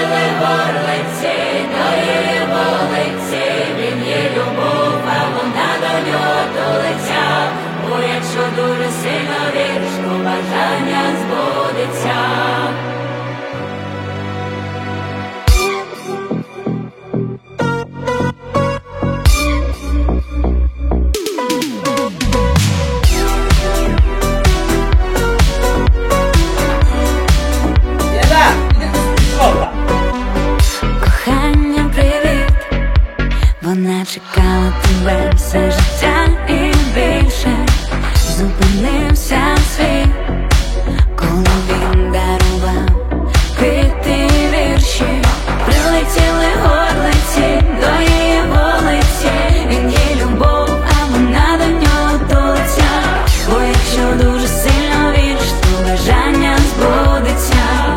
горлиці, до її вулиці, він є любов, а вона до нього тулиться. Бо якщо дуже сильно віриш, то бажання збудеться. Кохання, привіт, вона чекала тебе все життя і більше. Зупинився світ, коли він дарував квіти і вірші. Прилетіли горлиці до її вулиці, він їй любов, а вона до нього тулиться. Бо якщо дуже сильно віриш, то бажання збудеться.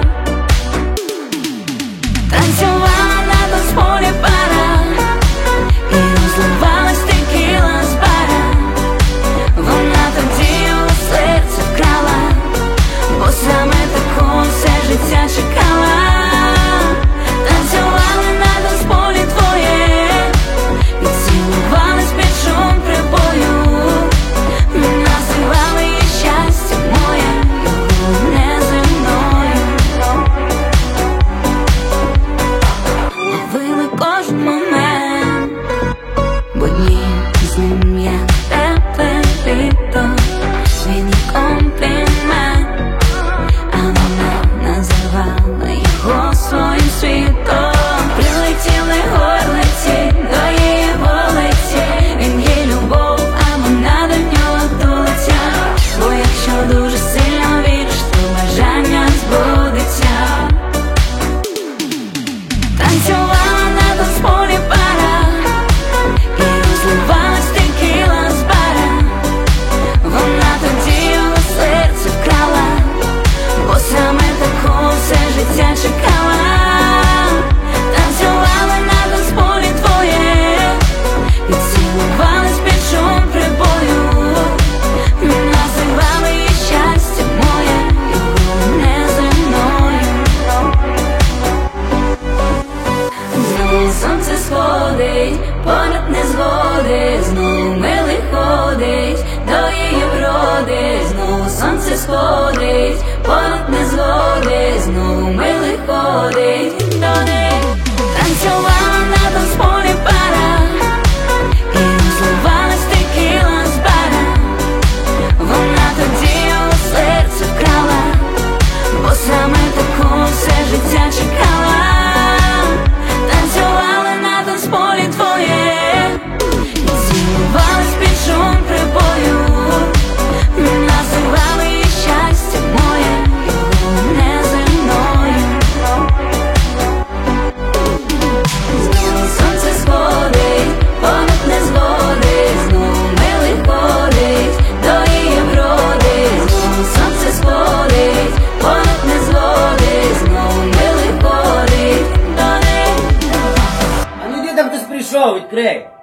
Танцювала на танцполі пара, і розливалась текіла з бара. Вона тоді його серце вкрала, бо саме такого все життя чекала. Танцювали на танцполі твоє, і цілувались під шум прибою. Називали її щастя моє, його неземною. Ловили кожен момент, бо дні з ним як тепле літо. Він їй комплімент, а вона називала його своїм світом. Прилетіли горлиці до її вулиці, він їй любов, а вона до нього тулиться. Бо якщо дуже сильно віриш, то бажання збудеться. Танцювала на танцполі пара, і розливалась текіла з бара. Вона тоді його серце вкрала, бо саме такого все життя чекала. Танцювали на танцполі твоє, і цілувались під шум прибою. Називали її щастя моє, його неземною. Знову сонце сходить, понад незгоди, знову милий ходить до її вроди. Знову сонце сходить, понад незгоди, знову милий ходить до неї. Танцювала на танцполі пара, і розливалась текіла з бара. Вона тоді його серце вкрала, бо саме такого все життя чекала. Танцювали на танцполі твоє, і цілувались під шум прибою. Називали її щастя моє, його неземною. Знову сонце сходить, понад незгоди, знову милий ходить до її вроди. Знову сонце сходить, понад незгоди, знову милий ходить до неї. А ну йди, там хтось прийшов, відкрий.